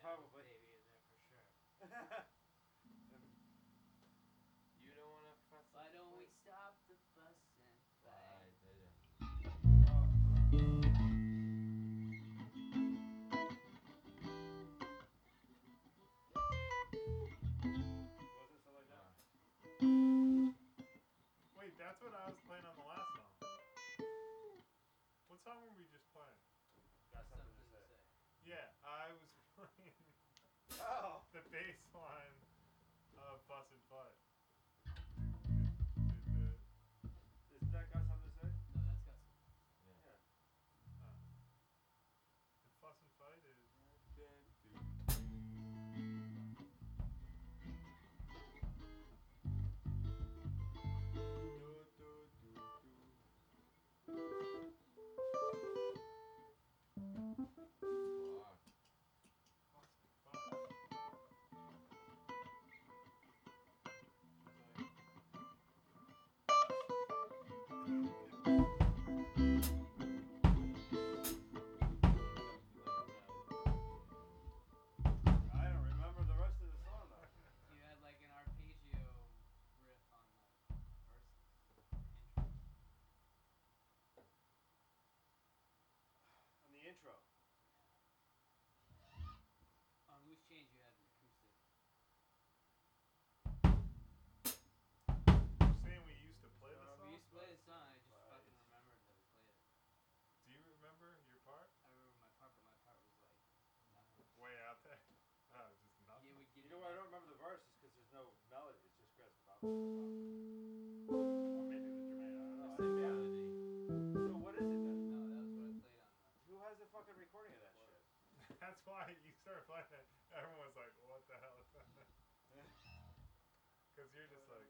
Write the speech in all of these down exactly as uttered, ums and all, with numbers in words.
Probably. baby in there for sure. You don't wanna fuss. Why don't we stop the fuss and fight? Wasn't something like that? Wait, that's what I was playing on the last song. What song were we just playing? Got something, Something to to say. say. Yeah, I was playing Oh! the bass line of Fuss and Fight. Isn't that Got Something to Say? No, that's got something to say. Yeah. Yeah. Oh. And Fuss and Fight is Fuck. Fuss and Fight. I don't remember the rest of the song though. You had like an arpeggio riff on the verses, the intro. On the intro. Yeah. On Loose Change you had an acoustic. You're saying we used to play the We song? used to play the song, I just fucking remembered that we played it. Do you remember your part? I remember my part, but my part was like nothing. Way out there? Oh, just Yeah, nothing? we give You it know why I don't nothing. remember the verse is cause there's no melody, it's just Chris. Or maybe the Jermaine, I don't know. What's the melody? So what is it then? No, that was what I played on the Who has the fucking recording of that shit? That's why you started playing it. Everyone was like, what the hell is that? Cause you're just like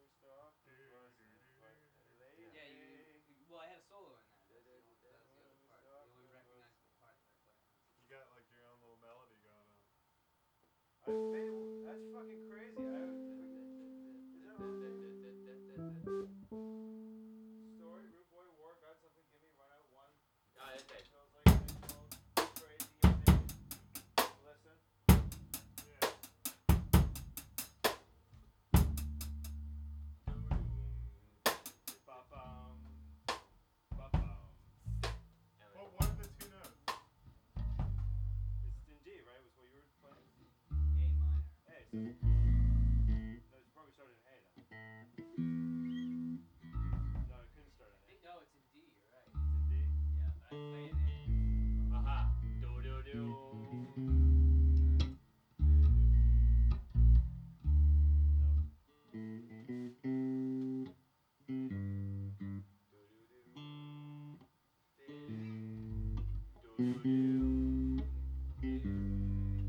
Yeah, you, well I had a solo in that, that's the only, that was the other part, the only recognizable part that I played on it. You got like your own little melody going on. I feel, that's fucking crazy. I Is that Story, Rude Boy, War, Got Something, Gimme, Run Out, One. Ah, that's it. Feels like it's cold, crazy, and maybe. Listen. Yeah. Ba-bum. Ba-bum. Well, what are the two notes? It's in G, right? Was what you were playing? A minor. A, so no, it's probably started in A then. No, it couldn't start I in A. think, no, it's in D, you're right. It's in D? Yeah, but I play in A. Aha. Do do do. Do do do.